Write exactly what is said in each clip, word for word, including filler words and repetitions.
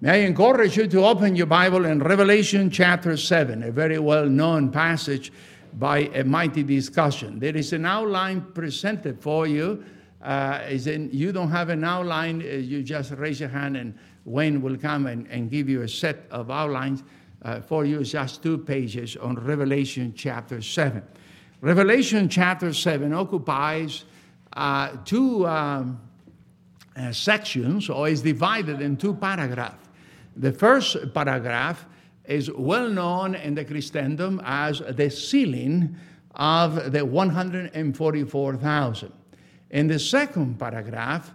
May I encourage you to open your Bible in Revelation chapter seven, a very well-known passage by a mighty discussion. There is an outline presented for you. Uh, is in, you don't have an outline, uh, you just raise your hand and Wayne will come and, and give you a set of outlines. Uh, for you, it's just two pages on Revelation chapter seven. Revelation chapter seven occupies uh, two um, uh, sections, or is divided in two paragraphs. The first paragraph is well known in the Christendom as the sealing of the one hundred forty-four thousand. And the second paragraph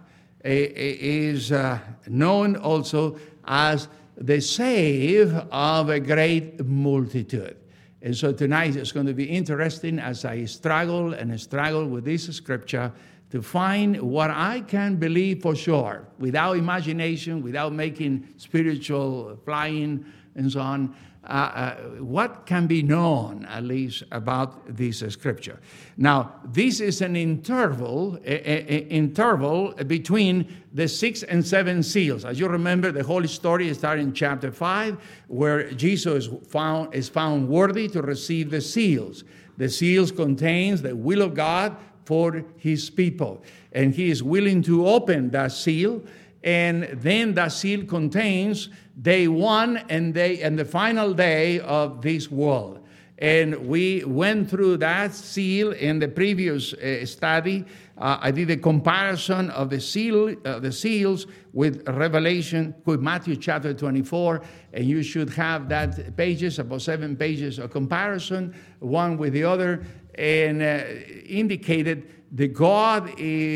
is uh, known also as the save of a great multitude. And so tonight it's going to be interesting as I struggle and struggle with this scripture to find what I can believe for sure, without imagination, without making spiritual flying and so on, uh, uh, what can be known, at least, about this scripture. Now, this is an interval, a, a, a interval between the six and seven seals. As you remember, the whole story starts in chapter five, where Jesus found, is found worthy to receive the seals. The seals contains the will of God for his people. And he is willing to open that seal, and then that seal contains day one and day and the final day of this world. And we went through that seal in the previous uh, study. Uh, I did a comparison of the seal, uh, the seals with Revelation, with Matthew chapter twenty-four, and you should have that pages, about seven pages of comparison, one with the other, and uh, indicated that God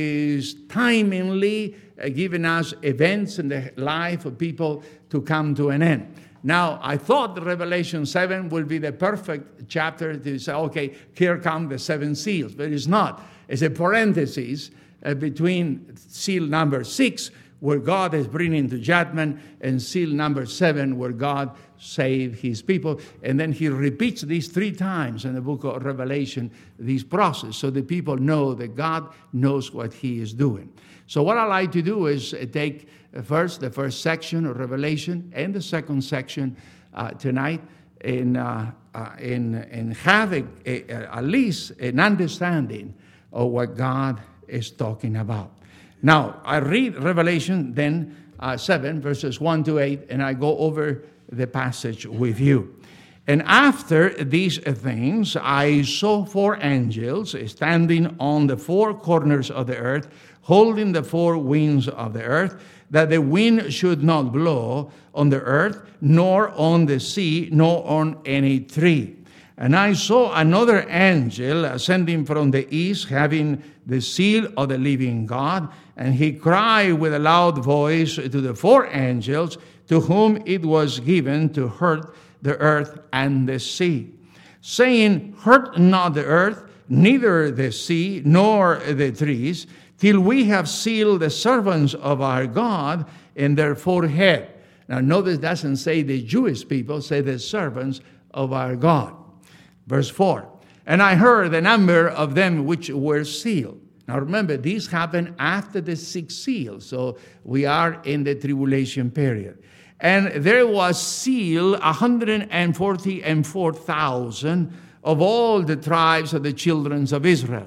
is timingly uh, giving us events in the life of people to come to an end. Now, I thought the Revelation seven would be the perfect chapter to say, okay, here come the seven seals, but it's not. It's a parenthesis uh, between seal number six, where God is bringing to judgment, and seal number seven, where God saved his people. And then he repeats these three times in the book of Revelation, this process, so the people know that God knows what he is doing. So what I like to do is take first the first section of Revelation and the second section uh, tonight, and, uh, uh, in, in having a, a, at least an understanding of what God is talking about. Now, I read Revelation then uh, seven, verses one to eight, and I go over the passage with you. And after these things, I saw four angels standing on the four corners of the earth, holding the four winds of the earth, that the wind should not blow on the earth, nor on the sea, nor on any tree. And I saw another angel ascending from the east, having the seal of the living God, and he cried with a loud voice to the four angels to whom it was given to hurt the earth and the sea, saying, hurt not the earth, neither the sea, nor the trees, till we have sealed the servants of our God in their forehead. Now notice it doesn't say the Jewish people, say the servants of our God. Verse four, and I heard the number of them which were sealed. Now remember, this happened after the six seals, so we are in the tribulation period. And there was sealed one hundred forty and four thousand of all the tribes of the children of Israel.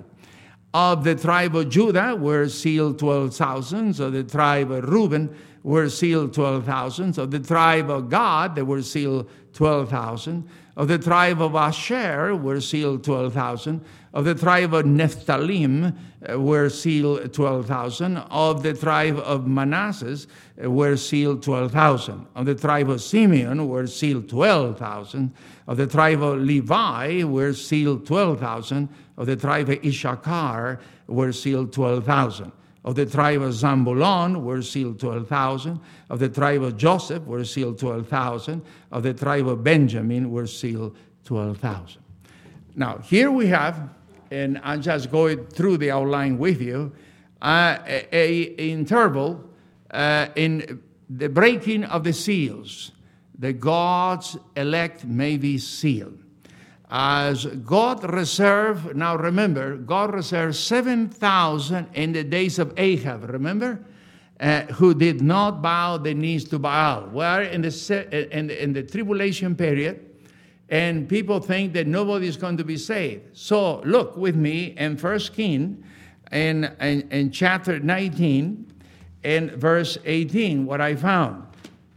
Of the tribe of Judah were sealed twelve thousand. Of the tribe of Reuben were sealed twelve thousand. Of the tribe of Gad, there were sealed twelve thousand. Of the tribe of Asher were sealed twelve thousand. Of the tribe of Nephthalim uh, were sealed twelve thousand. Of the tribe of Manasseh uh, were sealed twelve thousand. Of the tribe of Simeon were sealed twelve thousand. Of the tribe of Levi were sealed twelve thousand. Of the tribe of Issachar were sealed twelve thousand. Of the tribe of Zambulon were sealed twelve thousand. Of the tribe of Joseph were sealed twelve thousand. Of the tribe of Benjamin were sealed twelve thousand. Now, here we have, and I'm just going through the outline with you, uh, a, a interval uh, in the breaking of the seals, that God's elect may be sealed. As God reserved, now remember, God reserved seven thousand in the days of Ahab, remember? uh, who did not bow the knees to Baal. We're in the, se- in, in the tribulation period, and people think that nobody is going to be saved. So look with me in First Kings, in, in, in chapter nineteen, and verse eighteen, what I found.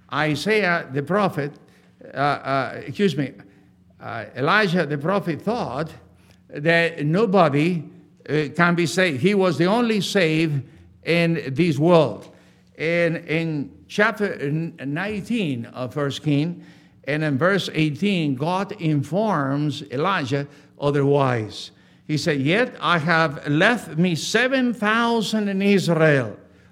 Isaiah the prophet, uh, uh, excuse me, uh, Elijah the prophet thought that nobody uh, can be saved. He was the only saved in this world. And in chapter nineteen of First Kings, and in verse eighteen, God informs Elijah otherwise. He said, "Yet I have left me seven thousand in Israel,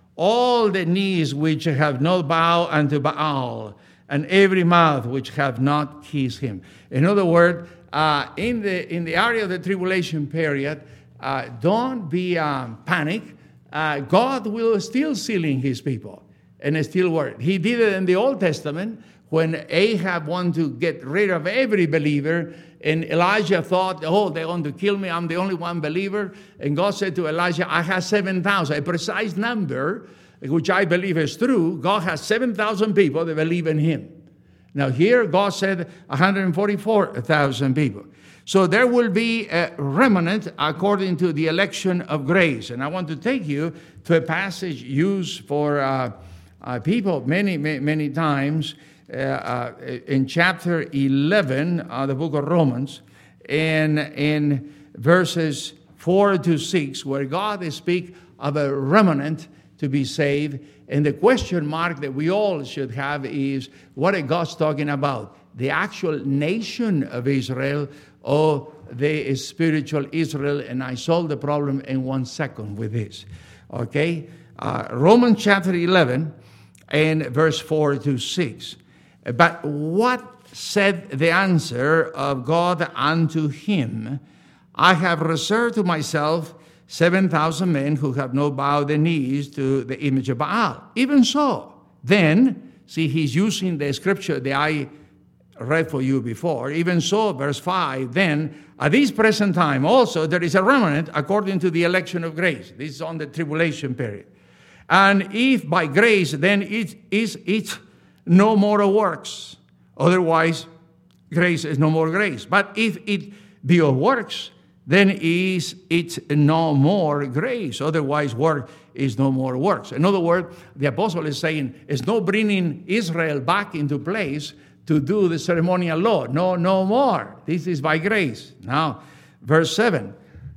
all the knees which have not bowed unto Baal, and every mouth which have not kissed him." In other words, uh, in the in the area of the tribulation period, uh, don't be um, panic. Uh, God will still sealing his people and still work. He did it in the Old Testament when Ahab wanted to get rid of every believer, and Elijah thought, "Oh, they're going to kill me. I'm the only one believer." And God said to Elijah, "I have seven thousand, a precise number, which I believe is true. God has seven thousand people that believe in him." Now here, God said one hundred forty-four thousand people. So there will be a remnant according to the election of grace. And I want to take you to a passage used for uh, uh, people many, many, many times uh, uh, in chapter eleven of the book of Romans, and in verses four to six, where God speaks of a remnant to be saved. And the question mark that we all should have is, what is God talking about? The actual nation of Israel, or the spiritual Israel? And I solve the problem in one second with this. Okay? Uh, Romans chapter eleven and verse four to six. "But what said the answer of God unto him? I have reserved to myself seven thousand men who have not bowed their knees to the image of Baal. Even so, then," see, he's using the scripture that I read for you before. "Even so," verse five, "then at this present time also there is a remnant according to the election of grace." This is on the tribulation period. "And if by grace, then it is it no more of works. Otherwise, grace is no more grace. But if it be of works, then is it no more grace. Otherwise, work is no more works." In other words, the apostle is saying, it's not bringing Israel back into place to do the ceremonial law. No, no more. This is by grace. Now, verse seven.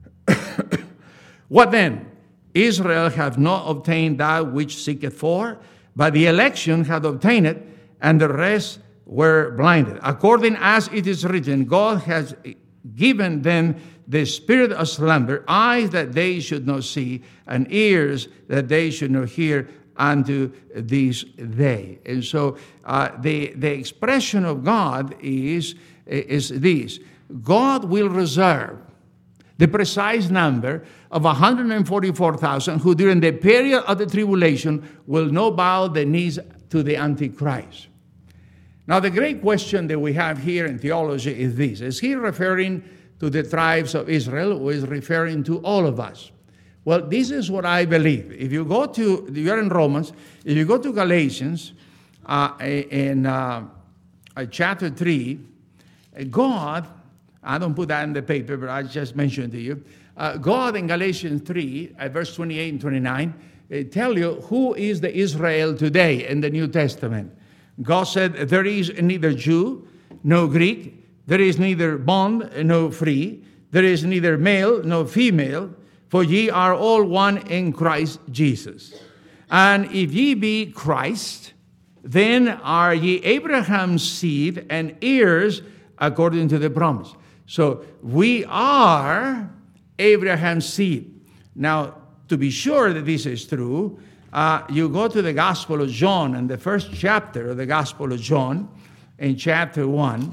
"What then? Israel hath not obtained that which seeketh for, but the election hath obtained it, and the rest were blinded. According as it is written, God has given them the spirit of slumber, eyes that they should not see, and ears that they should not hear unto this day." And so uh, the, the expression of God is, is this. God will reserve the precise number of one hundred forty-four thousand who during the period of the tribulation will not bow the knees to the Antichrist. Now the great question that we have here in theology is this. Is he referring to the tribes of Israel, or is referring to all of us? Well, this is what I believe. If you go to, you're in Romans, if you go to Galatians, uh, in uh, chapter three, God, I don't put that in the paper, but I just mentioned to you, uh, God in Galatians three, uh, verse twenty-eight and twenty-nine, uh, tell you who is the Israel today in the New Testament. God said, "There is neither Jew, no Greek, there is neither bond, no free. There is neither male, no female. For ye are all one in Christ Jesus. And if ye be Christ, then are ye Abraham's seed and heirs according to the promise." So we are Abraham's seed. Now, to be sure that this is true, uh, you go to the Gospel of John, and the first chapter of the Gospel of John, in chapter one,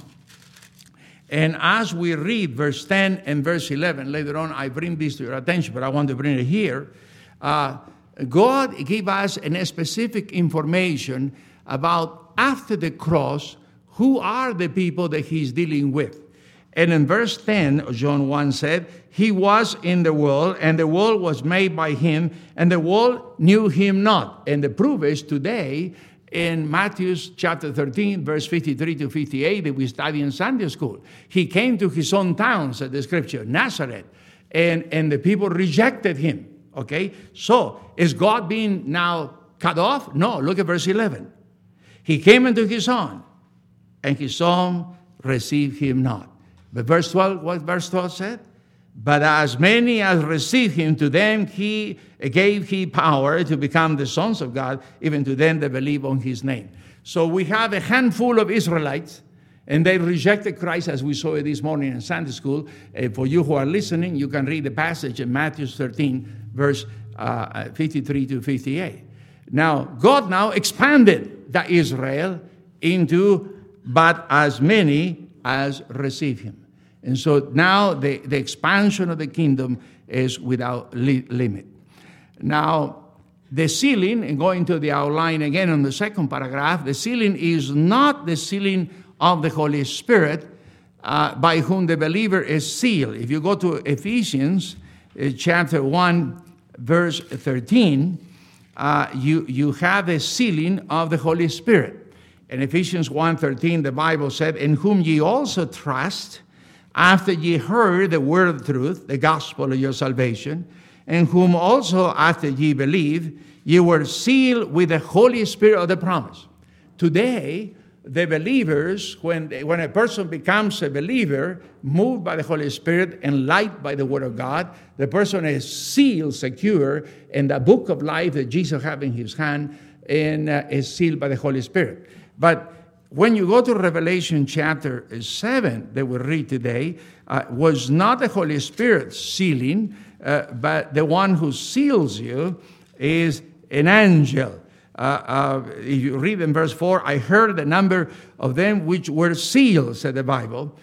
and as we read verse ten and verse eleven, later on I bring this to your attention, but I want to bring it here. Uh, God gave us a specific information about after the cross, who are the people that he's dealing with. And in verse ten, John one said, he was in the world, and the world was made by him, and the world knew him not. And the proof is today in Matthew chapter thirteen, verse fifty-three to fifty-eight, that we study in Sunday school. He came to his own town, said the scripture, Nazareth, and, and the people rejected him. Okay? So, is God being now cut off? No, look at verse eleven. He came into his own, and his own received him not. But verse twelve, what verse twelve said? But as many as received him, to them he gave he power to become the sons of God, even to them that believe on his name. So we have a handful of Israelites, and they rejected Christ, as we saw it this morning in Sunday school. Uh, for you who are listening, you can read the passage in Matthew thirteen, verse uh, fifty-three to fifty-eight. Now, God now expanded the Israel into, but as many as receive him. And so now the, the expansion of the kingdom is without li- limit. Now, the sealing, and going to the outline again on the second paragraph, the sealing is not the sealing of the Holy Spirit uh, by whom the believer is sealed. If you go to Ephesians uh, chapter one, verse thirteen, uh, you, you have the sealing of the Holy Spirit. In Ephesians one thirteen, the Bible said, in whom ye also trust, after ye heard the word of truth, the gospel of your salvation, in whom also after ye believe, ye were sealed with the Holy Spirit of the promise. Today, the believers, when, they, when a person becomes a believer, moved by the Holy Spirit and light by the word of God, the person is sealed, secure, in the book of life that Jesus has in his hand, and uh, is sealed by the Holy Spirit. But when you go to Revelation chapter seven that we read today, uh, was not the Holy Spirit sealing, uh, but the one who seals you is an angel. Uh, uh, if you read in verse four, I heard the number of them which were sealed, said the Bible.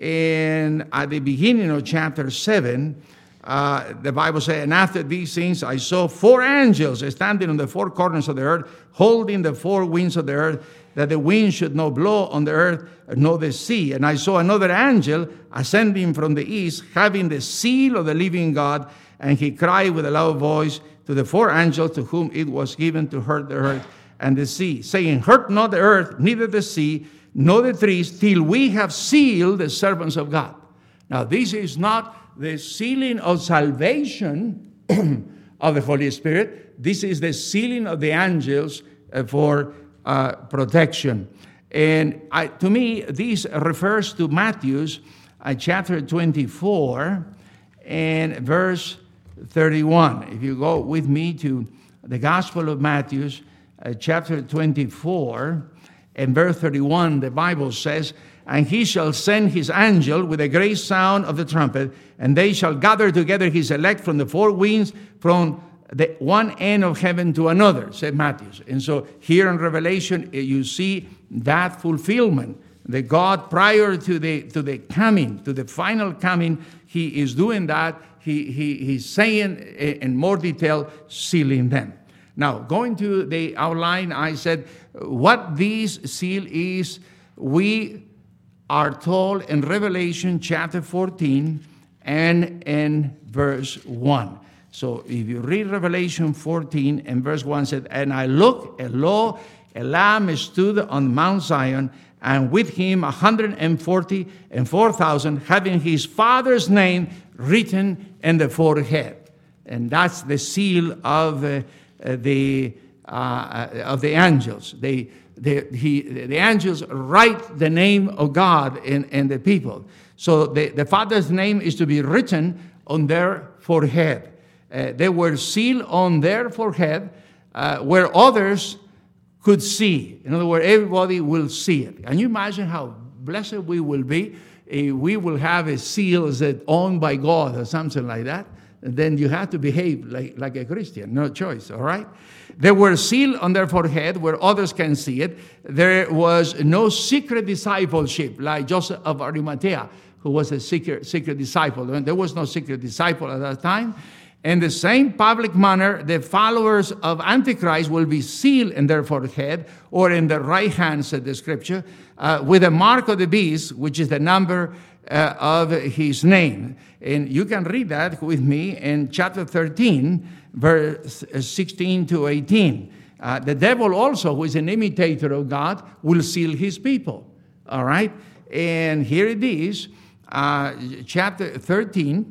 And at the beginning of chapter seven, uh, the Bible says, and after these things I saw four angels standing on the four corners of the earth, holding the four winds of the earth, that the wind should not blow on the earth nor the sea. And I saw another angel ascending from the east, having the seal of the living God, and he cried with a loud voice to the four angels to whom it was given to hurt the earth and the sea, saying, hurt not the earth, neither the sea, nor the trees, till we have sealed the servants of God. Now, this is not the sealing of salvation of the Holy Spirit. This is the sealing of the angels uh, for Uh, protection. And I, to me, this refers to Matthew's uh, chapter twenty-four and verse thirty-one. If you go with me to the Gospel of Matthew, uh, chapter twenty-four and verse thirty-one, the Bible says, and he shall send his angel with a great sound of the trumpet, and they shall gather together his elect from the four winds, from the one end of heaven to another, said Matthew. And so here in Revelation, you see that fulfillment. That God, prior to the to the coming, to the final coming, he is doing that. He, he He's saying in more detail, sealing them. Now, going to the outline, I said, what this seal is, we are told in Revelation chapter fourteen and in verse one. So if you read Revelation fourteen and verse one, said, and I looked, and lo, a lamb stood on Mount Zion, and with him a hundred and forty and four thousand, having his father's name written in the forehead. And that's the seal of uh, the uh, of the angels. They, they, he, the angels write the name of God in, in the people. So the, the father's name is to be written on their forehead. Uh, they were sealed on their forehead uh, where others could see. In other words, everybody will see it. Can you imagine how blessed we will be if we will have a seal that owned by God or something like that? And then you have to behave like, like a Christian. No choice, all right? They were sealed on their forehead where others can see it. There was no secret discipleship like Joseph of Arimathea, who was a secret, secret disciple. There was no secret disciple at that time. In the same public manner, the followers of Antichrist will be sealed in their forehead or in their right hand, said the scripture, uh, with a mark of the beast, which is the number uh, of his name. And you can read that with me in chapter thirteen, verse sixteen to eighteen. Uh, the devil also, who is an imitator of God, will seal his people. All right? And here it is, uh, chapter thirteen,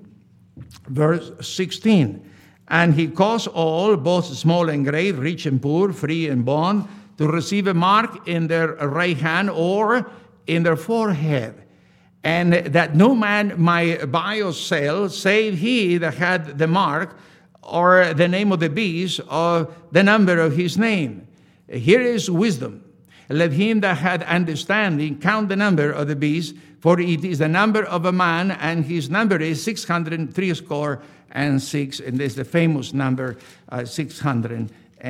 verse sixteen. And he caused all, both small and great, rich and poor, free and bond, to receive a mark in their right hand or in their forehead, and that no man might buy or sell, save he that had the mark, or the name of the beast, or the number of his name. Here is wisdom. Let him that had understanding count the number of the beast, for it is the number of a man, and his number is six hundred three score and six, and there's the famous number uh, six hundred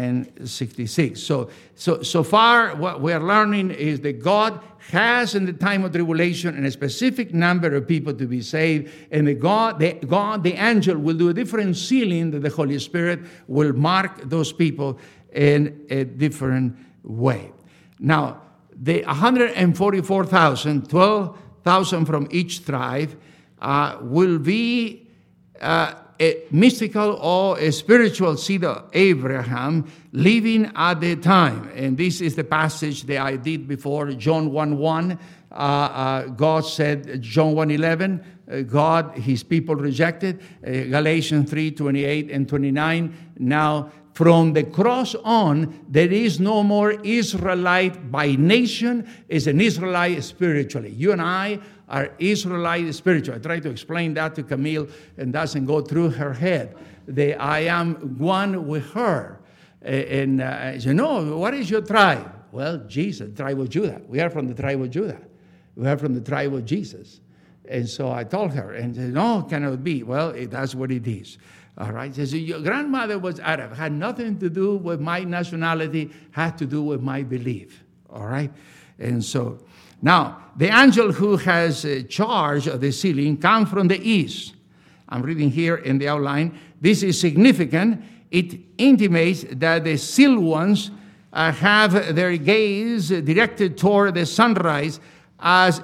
sixty-six. So, so, so far, what we are learning is that God has, in the time of tribulation, a specific number of people to be saved, and the God, the God, the angel, will do a different sealing that the Holy Spirit will mark those people in a different way. Now, the one hundred forty-four thousand, twelve thousand from each tribe, uh, will be uh, a mystical or a spiritual seed of Abraham living at the time. And this is the passage that I did before, John one one. Uh, uh, God said, John one eleven, uh, God, his people rejected. Uh, Galatians three twenty-eight and twenty-nine. Now, from the cross on, there is no more Israelite by nation, is an Israelite spiritually. You and I are Israelite spiritual. I try to explain that to Camille, and doesn't go through her head. The, I am one with her. And uh, I said, no, what is your tribe? Well, Jesus, tribe of Judah. We are from the tribe of Judah. We are from the tribe of Jesus. And so I told her, and she said, no, cannot be. Well, it, that's what it is. All right. She said, your grandmother was Arab. Had nothing to do with my nationality, had to do with my belief. All right. And so, now, the angel who has uh, charge of the sealing comes from the east. I'm reading here in the outline. This is significant. It intimates that the sealed ones uh, have their gaze directed toward the sunrise, as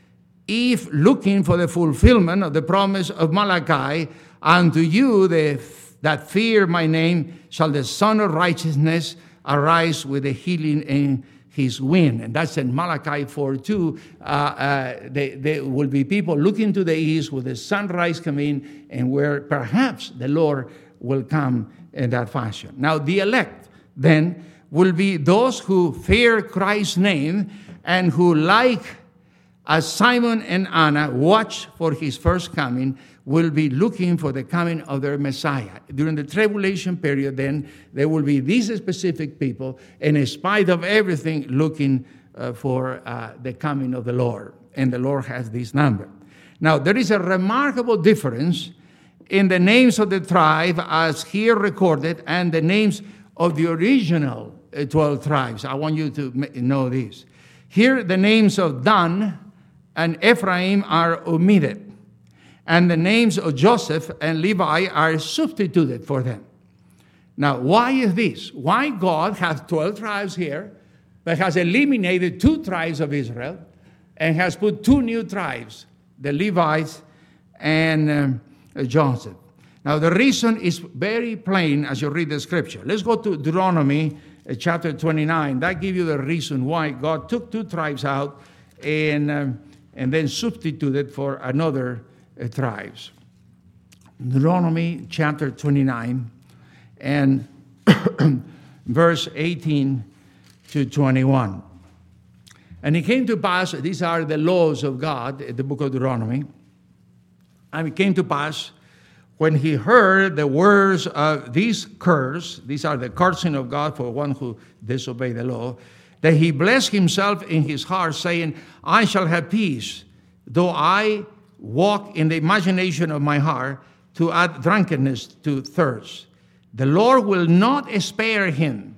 if looking for the fulfillment of the promise of Malachi. Unto you the, that fear my name shall the Son of Righteousness arise with the healing in his wing. And that's in Malachi four two. Uh, uh, they, there will be people looking to the east with the sunrise coming, and where perhaps the Lord will come in that fashion. Now, the elect then will be those who fear Christ's name and who, like as Simon and Anna, watch for his first coming, will be looking for the coming of their Messiah. During the tribulation period, then, there will be these specific people, and in spite of everything, looking uh, for uh, the coming of the Lord. And the Lord has this number. Now, there is a remarkable difference in the names of the tribe as here recorded and the names of the original twelve tribes. I want you to know this. Here, the names of Dan and Ephraim are omitted, and the names of Joseph and Levi are substituted for them. Now, why is this? Why God has twelve tribes here, but has eliminated two tribes of Israel and has put two new tribes, the Levites and um, Joseph? Now, the reason is very plain as you read the scripture. Let's go to Deuteronomy uh, chapter twenty-nine. That gives you the reason why God took two tribes out and, um, and then substituted for another uh, tribes. Deuteronomy chapter twenty-nine and verse eighteen to twenty-one. And it came to pass, these are the laws of God, the book of Deuteronomy. And it came to pass, when he heard the words of this curse, these are the cursing of God for one who disobeyed the law, that he blessed himself in his heart, saying, I shall have peace, though I walk in the imagination of my heart, to add drunkenness to thirst. The Lord will not spare him.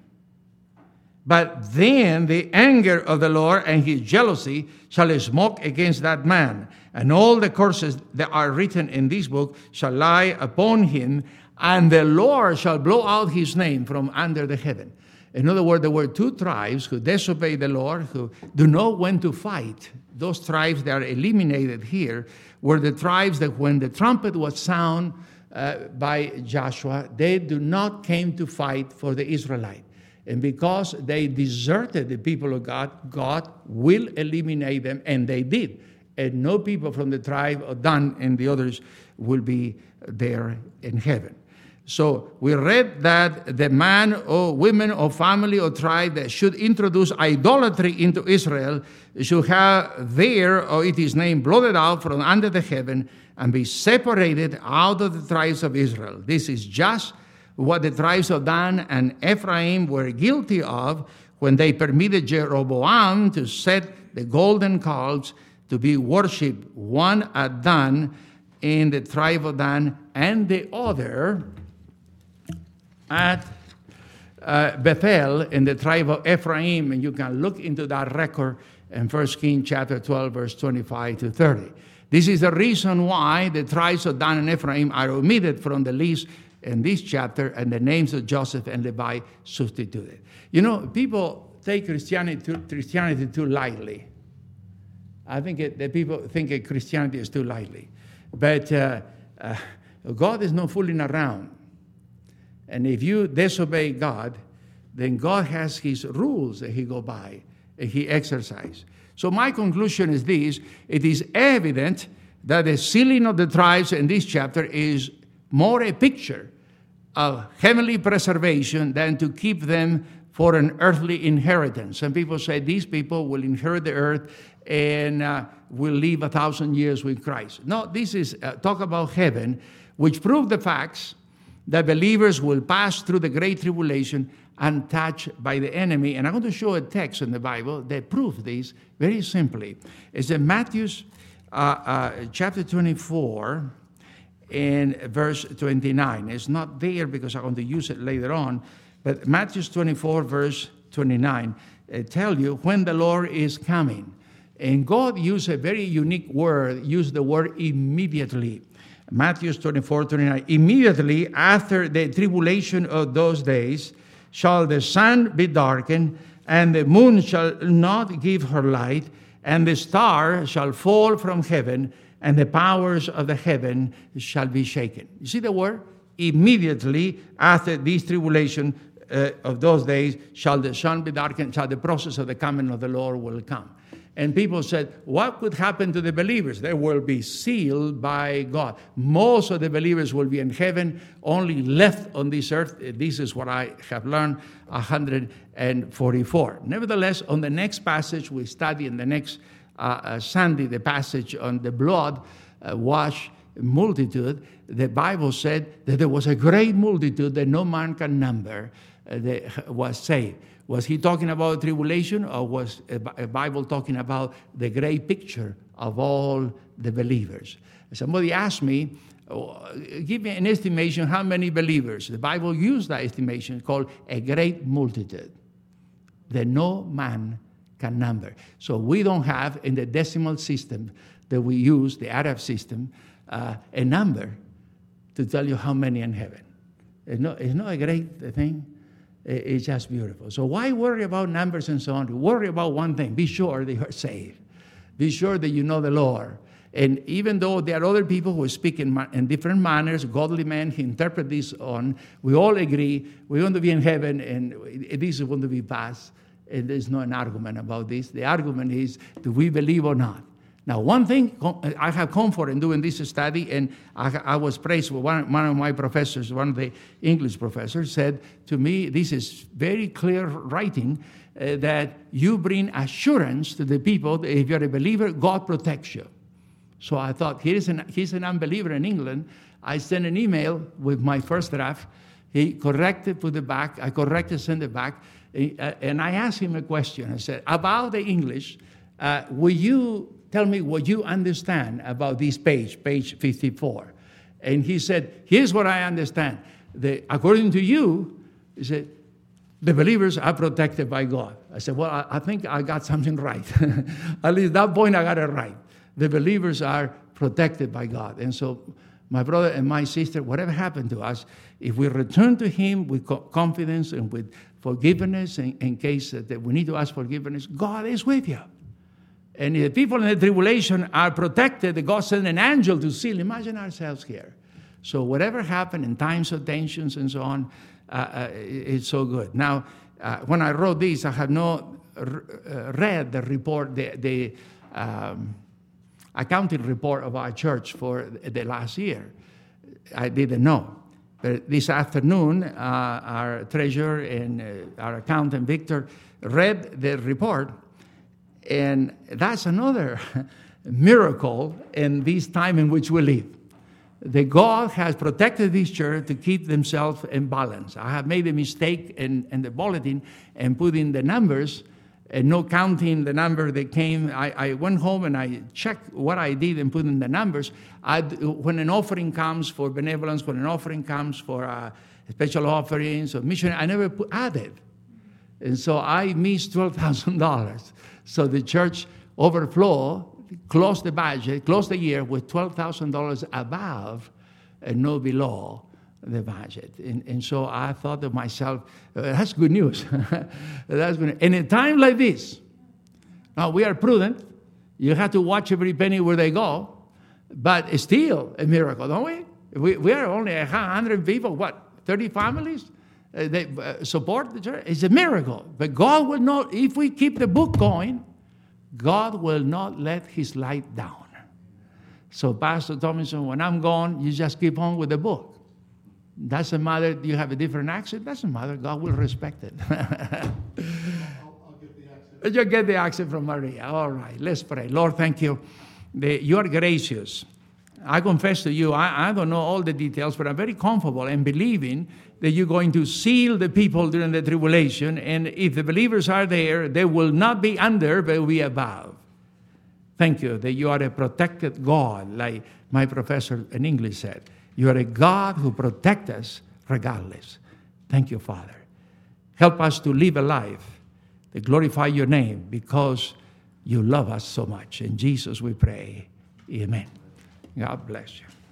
But then the anger of the Lord and his jealousy shall smoke against that man. And all the curses that are written in this book shall lie upon him and the Lord shall blow out his name from under the heaven. In other words, there were two tribes who disobey the Lord, who do know when to fight. Those tribes that are eliminated here were the tribes that when the trumpet was sound uh, by Joshua, they do not came to fight for the Israelite. And because they deserted the people of God, God will eliminate them, and they did. And no people from the tribe of Dan and the others will be there in heaven. So we read that the man or women or family or tribe that should introduce idolatry into Israel should have their, or it is named, blotted out from under the heaven and be separated out of the tribes of Israel. This is just what the tribes of Dan and Ephraim were guilty of when they permitted Jeroboam to set the golden calves to be worshipped, one at Dan in the tribe of Dan and the other at uh, Bethel in the tribe of Ephraim. And you can look into that record in First Kings chapter twelve, verse twenty-five to thirty. This is the reason why the tribes of Dan and Ephraim are omitted from the list in this chapter, and the names of Joseph and Levi substituted. You know, people take Christianity too, Christianity too lightly. I think it, that people think that Christianity is too lightly. But uh, uh, God is not fooling around. And if you disobey God, then God has his rules that he go by and he exercises. So my conclusion is this: it is evident that the sealing of the tribes in this chapter is more a picture of heavenly preservation than to keep them for an earthly inheritance. Some people say these people will inherit the earth and uh, will live a thousand years with Christ. No, this is uh, talk about heaven, which prove the facts that believers will pass through the great tribulation untouched by the enemy. And I'm going to show a text in the Bible that proves this very simply. It's in Matthew uh, uh, chapter twenty-four and verse twenty-nine. It's not there because I'm going to use it later on, but Matthew twenty-four, verse twenty-nine, uh, tell you when the Lord is coming. And God used a very unique word, used the word immediately. Matthew twenty-four, twenty-nine. Immediately after the tribulation of those days shall the sun be darkened, and the moon shall not give her light, and the star shall fall from heaven, and the powers of the heaven shall be shaken. You see the word? Immediately after this tribulation uh, of those days shall the sun be darkened, shall the process of the coming of the Lord will come. And people said, what could happen to the believers? They will be sealed by God. Most of the believers will be in heaven, only left on this earth. This is what I have learned, one hundred forty-four. Nevertheless, on the next passage, we study in the next uh, uh, Sunday, the passage on the blood uh, wash multitude. The Bible said that there was a great multitude that no man can number uh, that was saved. Was he talking about tribulation, or was a Bible talking about the great picture of all the believers? Somebody asked me, give me an estimation, how many believers? The Bible used that estimation called a great multitude that no man can number. So we don't have in the decimal system that we use, the Arab system, uh, a number to tell you how many in heaven. It's not, it's not a great thing. It's just beautiful. So why worry about numbers and so on? Worry about one thing. Be sure that you are saved. Be sure that you know the Lord. And even though there are other people who speak in, in different manners, godly men who interpret this on, we all agree we want to be in heaven and this is going to be passed. And there's no an argument about this. The argument is, do we believe or not? Now, one thing I have comfort in doing this study, and I, I was praised with one, one of my professors, one of the English professors, said to me, this is very clear writing, uh, that you bring assurance to the people that if you're a believer, God protects you. So I thought, here's an, he's an unbeliever in England. I sent an email with my first draft. He corrected, put it back. I corrected, sent it back. And I asked him a question. I said, about the English, uh, will you tell me what you understand about this page, page fifty-four. And he said, here's what I understand. The, according to you, he said, the believers are protected by God. I said, well, I, I think I got something right. At least that point I got it right. The believers are protected by God. And so my brother and my sister, whatever happened to us, if we return to him with co- confidence and with forgiveness, in, in case that we need to ask forgiveness, God is with you. And if the people in the tribulation are protected, God sent an angel to seal. Imagine ourselves here. So whatever happened in times of tensions and so on, uh, uh, it's so good. Now, uh, when I wrote this, I had not r- uh, read the report, the, the um, accounting report of our church for the last year. I didn't know. But this afternoon, uh, our treasurer and uh, our accountant, Victor, read the report. And that's another miracle in this time in which we live. That God has protected this church to keep themselves in balance. I have made a mistake in, in the bulletin and put in the numbers and no counting the number that came. I, I went home and I checked what I did and put in the numbers. I, when an offering comes for benevolence, when an offering comes for uh, special offerings or mission, I never put, added. And so I missed twelve thousand dollars. So the church overflow, closed the budget, closed the year with twelve thousand dollars above and no below the budget. And, and so I thought to myself, uh, that's good news. That's good. In a time like this, now we are prudent. You have to watch every penny where they go. But it's still a miracle, don't we? We, we are only one hundred people, what, thirty families? Uh, they uh, support the church. It's a miracle. But God will not, if we keep the book going, God will not let his light down. So Pastor Tomlinson, when I'm gone, you just keep on with the book. Doesn't matter, do you have a different accent? Doesn't matter, God will respect it. I'll, I'll get the accent. You get the accent from Maria. All right, let's pray. Lord, thank you. The, you are gracious. I confess to you, I, I don't know all the details, but I'm very comfortable in believing that you're going to seal the people during the tribulation, and if the believers are there, they will not be under, but will be above. Thank you that you are a protected God, like my professor in English said. You are a God who protects us regardless. Thank you, Father. Help us to live a life that glorify your name because you love us so much. In Jesus we pray. Amen. God bless you.